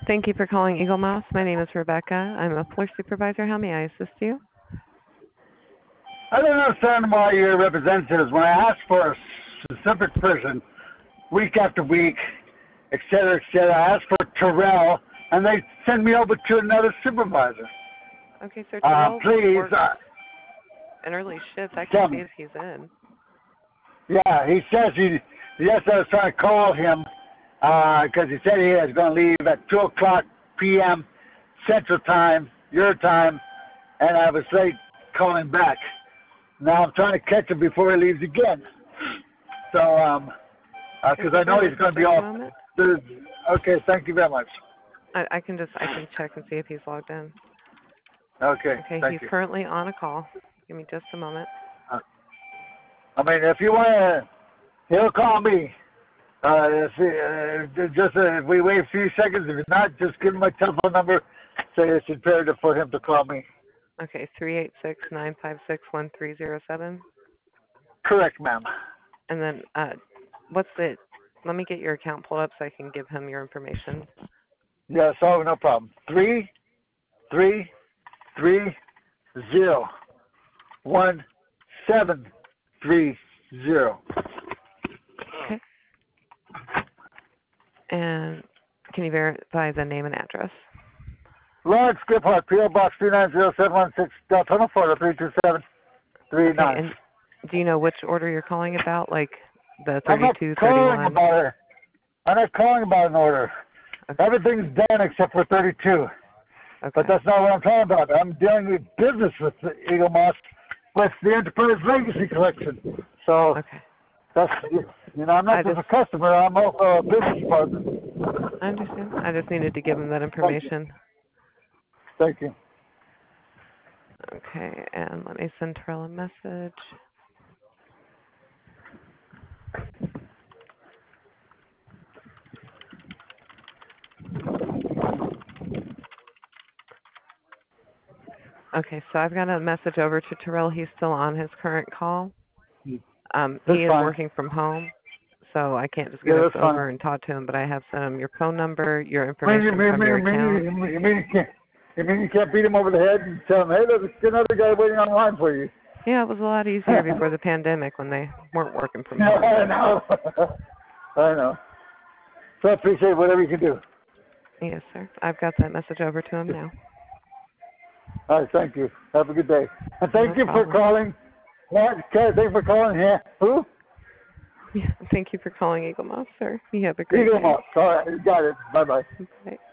Thank you for calling Eagle Moss. My name is Rebecca. I'm a floor supervisor. How may I assist you? I don't understand why your representatives, when I ask for a specific person, week after week, et cetera, I ask for Terrell, and they send me over to another supervisor. Okay, sir. Terrell Please. works an early shift. I Tell can see me. if he's in. Yeah, he says yes, I was trying to call him because he said he was going to leave at 2 o'clock p.m. Central Time, your time, and I was late calling back. Now I'm trying to catch him before he leaves again. So, because I know he's going to be off. Okay, thank you very much. I can check and see if he's logged in. Okay, Okay, thank he's you. currently on a call. Give me just a moment. I mean, if you want to, he'll call me. If we wait a few seconds, if not, just give him my telephone number. Say it's imperative for him to call me. Okay, 386-956-1307. Correct, ma'am. And then let me get your account pulled up so I can give him your information. Yes, oh, no problem. 333-0-1730. Okay. And can you verify the name and address? Lawrence Giphart, P.O. Box 390-716, Deltona, Florida, 32739. Okay, and do you know which order you're calling about, like the I'm not 32, calling 31? about it. I'm not calling about an order. Okay. Everything's done except for 32. Okay. But that's not what I'm talking about. I'm dealing with business with the Eagle Moss, with the Enterprise Legacy Collection. So okay. that's, I'm not just a customer. I'm also a business partner. I understand. I just needed to give him that information. Thank you. Okay, and let me send Terrell a message. Okay, so I've got a message over to Terrell. He's still on his current call. He is working from home, so I can't just get over and talk to him, but I have sent him your phone number, your information from your account. You mean you can't beat him over the head and tell him, hey, there's another guy waiting on the line for you? Yeah, it was a lot easier before the pandemic when they weren't working from home. I know. I know. So I appreciate whatever you can do. Yes, sir. I've got that message over to him now. All right, thank you. Have a good day. And thank you problem. for calling. Thank you for calling here. Who? Yeah, thank you for calling Eagle Moss, sir. You have a great day. Eagle Moss. All right, you got it. Bye-bye. Bye.